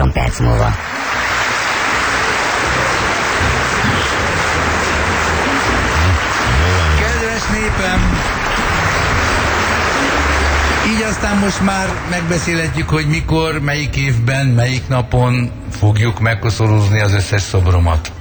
3 perc múlva. Kedves népem! Így aztán most már megbeszélhetjük, hogy mikor, melyik évben, melyik napon fogjuk megkoszorúzni az összes szobromat.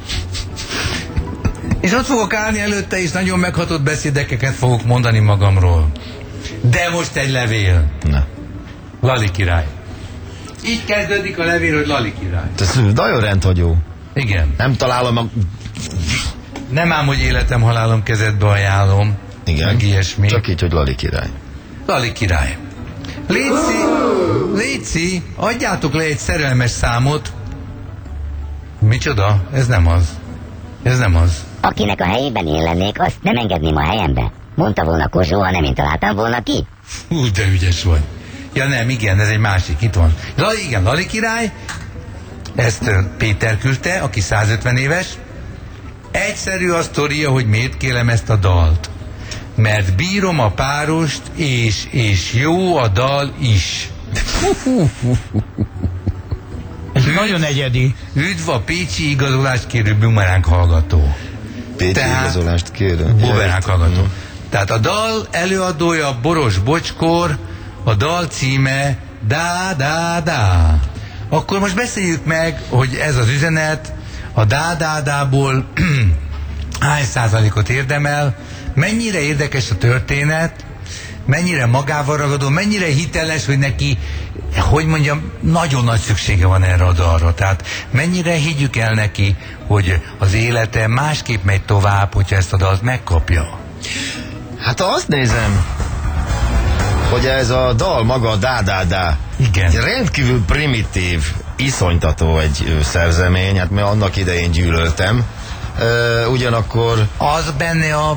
És ott fogok állni előtte, és nagyon meghatott beszédeket fogok mondani magamról. De most egy levél. Na. Lali király. Így kezdődik a levél, hogy Lali király. Ez nagyon rendhagyó. Igen. Nem találom a... Nem ám, hogy életem, halálom kezedbe ajánlom. Igen. Meg ilyesmi. Csak így, hogy Lali király. Lali király. Léci, adjátok le egy szerelmes számot. Micsoda? Ez nem az. Ez nem az. Akinek a helyében én lennék, azt nem engedném a helyembe. Mondta volna Kozsó, ha nem én találtam volna ki. Hú, de ügyes vagy. Ja nem, igen, ez egy másik, itt van. Igen, Lali király, ezt Péter küldte, aki 150 éves. Egyszerű a sztoria, hogy miért kérem ezt a dalt. Mert bírom a párost, és jó a dal is. Ez nagyon egyedi. Üdv a pécsi igazolást kérő bumeránk hallgató. Pécsi igazolást kérő. Bumeránk hallgató. Tehát a dal előadója Boros Bocskor, a dal címe Dá, dá, dá. Akkor most beszéljük meg, hogy ez az üzenet a dá, dá, dából hány százalékot érdemel, mennyire érdekes a történet, mennyire magával ragadó, mennyire hiteles, hogy neki, hogy mondjam, nagyon nagy szüksége van erre a dalra. Tehát mennyire higgyük el neki, hogy az élete másképp megy tovább, hogyha ezt a dalt megkapja. Hát ha azt nézem, hogy ez a dal maga dá-dá-dá, igen, rendkívül primitív, iszonytató egy szerzemény, hát mert annak idején gyűlöltem. Ugyanakkor az benne a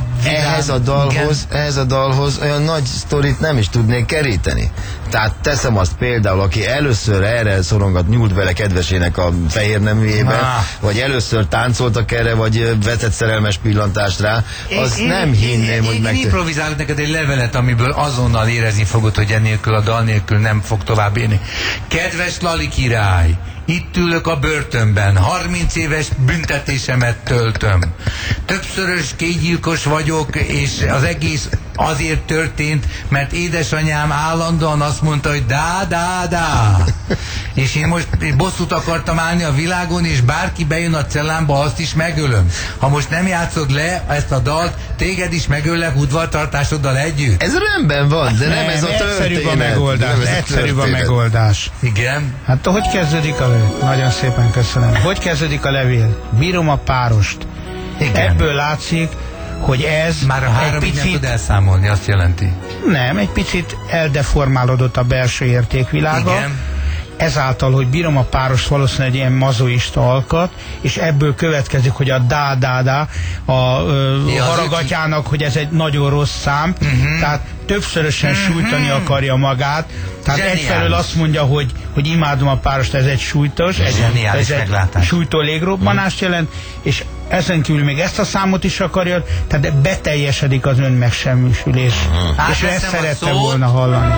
ehhez a dalhoz olyan nagy sztorit nem is tudnék keríteni. Tehát teszem azt például, aki először erre szorongat, nyúlt bele kedvesének a fehér neműjében, vagy először táncoltak erre, vagy vetett szerelmes pillantást rá, az nem hinném, hogy meg... Én improvizálok neked egy levelet, amiből azonnal érezni fogod, hogy ennélkül a dal nélkül nem fog tovább élni. Kedves Lali király, itt ülök a börtönben, 30 éves büntetésemet töltöm. Többszörös kétgyilkos vagyok, és az egész azért történt, mert édesanyám állandóan azt mondta, hogy dá, dá, dá. És én most bosszút akartam állni a világon, és bárki bejön a cellámba, azt is megölöm. Ha most nem játszod le ezt a dalt, téged is megöllek udvartartásoddal együtt. Ez rendben van, de nem ez a történet. Egyszerűbb a megoldás. Egyszerűbb a megoldás. Igen. Hát hogy kezdődik a levél? Nagyon szépen köszönöm. Hogy kezdődik a levél? Bírom a párost. Igen. Ebből látszik, hogy ez már a 3 picit... nem tud elszámolni, azt jelenti. Nem, egy picit eldeformálódott a belső értékvilága. Igen. Ezáltal, hogy bírom a párost, valószínűleg egy ilyen mazoista alkat, és ebből következik, hogy a dá-dá-dá a haragatyának, hogy ez egy nagyon rossz szám, tehát többszörösen sújtani akarja magát, tehát egyfelől azt mondja, hogy imádom a párost, ez egy sújtos, ez egy sújtó légrobbanást jelent, és ezen kívül még ezt a számot is akarja, tehát beteljesedik az önmegsemmisülés. És ő ezt szerette volna hallani.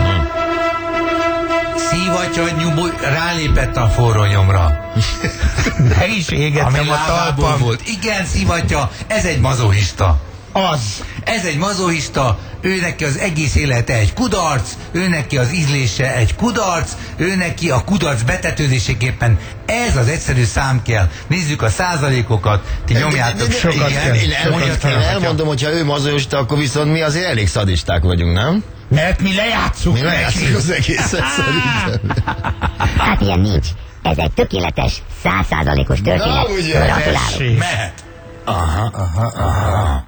Szívatja rálépett a forró nyomra. Meg is égettem a talpam. Volt. Igen, szívatja, ez egy mazohista. Az. Ez egy mazohista, ő neki az egész élete egy kudarc, ő neki az ízlése egy kudarc, ő neki a kudarc betetőzéséképpen ez az egyszerű szám kell. Nézzük a százalékokat, ti nyomjátok sokat. Én elmondom, hogyha ő mazohista, akkor viszont mi azért elég szadisták vagyunk, nem? Mert mi lejátszunk. Mi lejátszunk az egészet szerintem. Hát ilyen nincs. Ez egy tökéletes, 100%-os történet. Gratulálok. Mehet. Aha. Aha.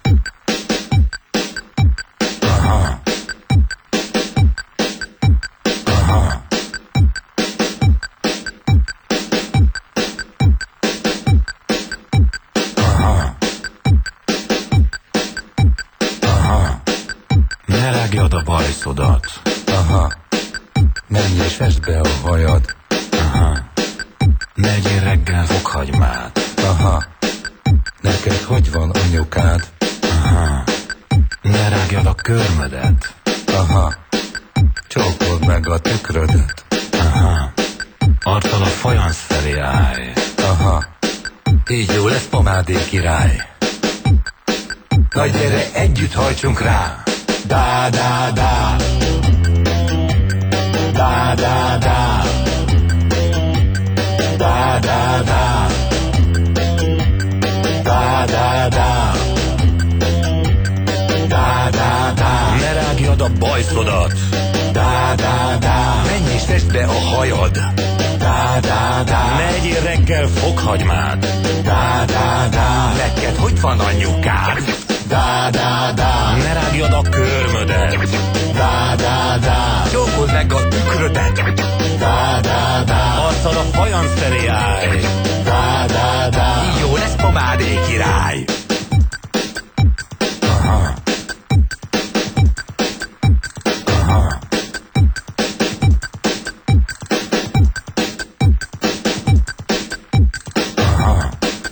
Ne rágjad a bajszodat. Aha. Menj és vesd be a hajad. Aha. Ne egyél reggel fokhagymát. Aha. Neked hogy van anyukád? Aha. Ne rágjad a körmödet. Aha. Csókold meg a tükrödet. Aha. Arccal a fajansz felé állj. Aha. Így jó lesz, pomádé király. Na gyere, együtt hajtsunk rá. Da da da. Da da da. Da da da. Da da da. Da da da. Ne rágjad a bajszodat. Da da da. Menj és fest be a hajad. Da da da. Ne egyél reggel fokhagymát. Da da da. Neked hogy van anyukád? Da da da. Ne rágjad a körmödet. Da da da. Csókold meg a tükrödet. Da da da. Arccal a fajansz felé állj. Da da da. Így jó lesz, pomádé király. Aha. Aha. Aha.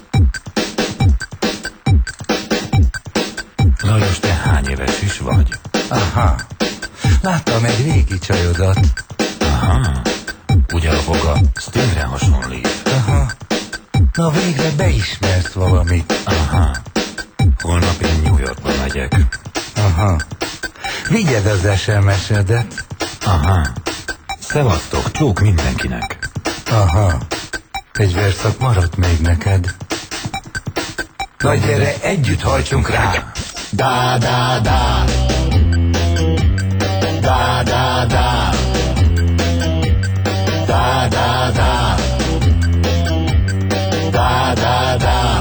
Lajos, te hány éves is vagy? Aha. Láttam egy régi csajodat. Aha. Ugye a foga Stingre hasonlít. Aha. Na végre beismersz valamit. Aha. Holnap én New Yorkba megyek. Aha. Vigyed az SMS-edet. Aha. Szevasztok, csók mindenkinek. Aha. Egy verszak maradt még neked. Na gyere, együtt hajtsunk rá. Da da da. Da da da. Da da da. Da da da.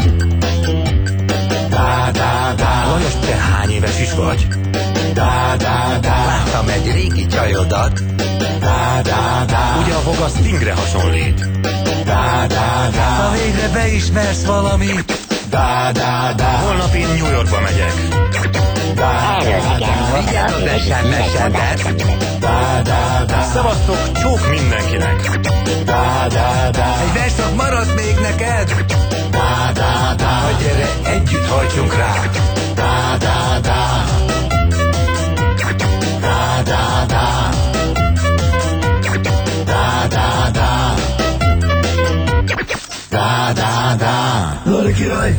Da da da. Lajos, te hány éves is vagy? Da da da. Láttam egy régi csajodat. Da da da. Ugye a foga Stingre hasonlít. Da da da. Ha végre beismersz valamit. Da da da. Holnap én New Yorkba megyek. Da da da. Vigyázz az SMS-edet. Da da da. Szevasztok, csók mindenkinek. Da da da. Egy verszak maradt még neked. Da da da. Ha gyere, együtt hajtsunk rá. Da da da. Da da da. Da da da. Da da da. Lali király.